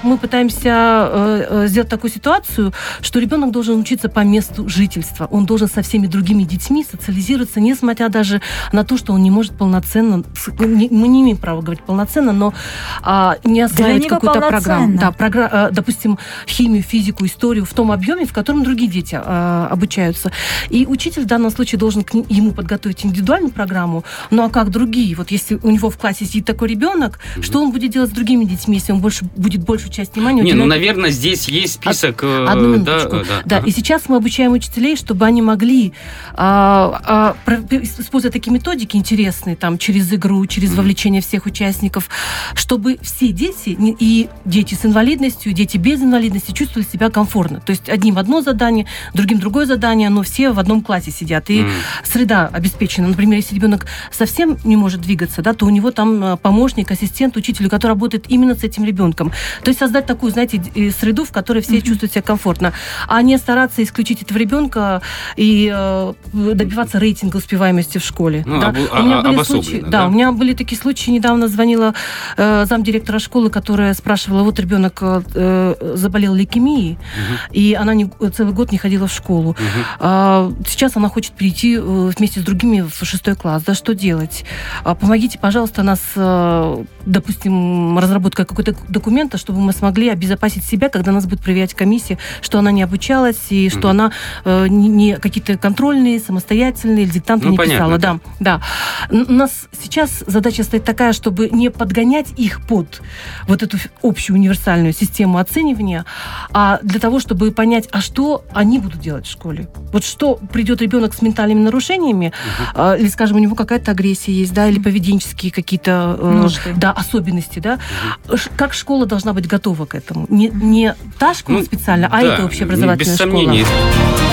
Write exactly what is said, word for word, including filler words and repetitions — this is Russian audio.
мы пытаемся сделать такую ситуацию, что ребенок должен учиться по месту жительства. Он должен со всеми другими детьми социализироваться, несмотря даже на то, что он не может полноценно, мы не имеем права говорить полноценно, но а, не осваивать какую-то программу. Да, програ- допустим, химию, физику, историю в том объеме, в котором другие дети а, обучаются. И учитель в данном случае должен к ему подготовить индивидуальную программу. Ну а как другие? Вот если у него в классе сидит такой ребенок, mm-hmm. что он будет делать с другими детьми, если он больше, будет большую часть внимания уделять? Не, ну, наверное, здесь есть список... Од- Одну минуточку. Да, да, да. Ага. И сейчас мы обучаем учителей, чтобы они могли, а, а, используя такие методики интересные, там, через игру, через mm-hmm. вовлечение всех участников, чтобы все дети, и дети с инвалидностью, и дети без инвалидности чувствовали себя комфортно. То есть одним одно задание, другим другое задание, но все в одном классе сидят. И mm. среда обеспечена. Например, если ребенок совсем не может двигаться, да, то у него там помощник, ассистент, учитель, который работает именно с этим ребенком. То есть создать такую, знаете, среду, в которой все mm-hmm. чувствуют себя комфортно, а не стараться исключить этого ребенка и э, добиваться рейтинга успеваемости в школе. Ну, да? об, у меня были случаи, да, да, у меня были такие случаи. Недавно звонила э, замдиректора школы, которая спрашивала, вот ребенок э, заболел лейкемией, mm-hmm. и она не, целый год не ходила в школу. Mm-hmm. А, сейчас она хочет перейти вместе с другими в шестой класс. Да, что делать? А, помогите, пожалуйста, нас, допустим, разработкой какого-то документа, чтобы мы смогли обезопасить себя, когда нас будет проверять комиссия, что она не обучалась и что mm-hmm. она э, не, не какие-то контрольные, самостоятельные или диктанты ну, не понятно. Писала. Да, да. У нас сейчас задача стоит такая, чтобы не подгонять их под вот эту общую универсальную систему оценивания, а для того, чтобы понять, а что они будут делать в школе. Вот что придет ребенок с ментальными нарушениями, uh-huh. э, или, скажем, у него какая-то агрессия есть, да, или поведенческие какие-то э, да, особенности, да. Uh-huh. Как школа должна быть готова к этому? Не, не та школа ну, специально, а да, это общеобразовательная без школа. Сомнений.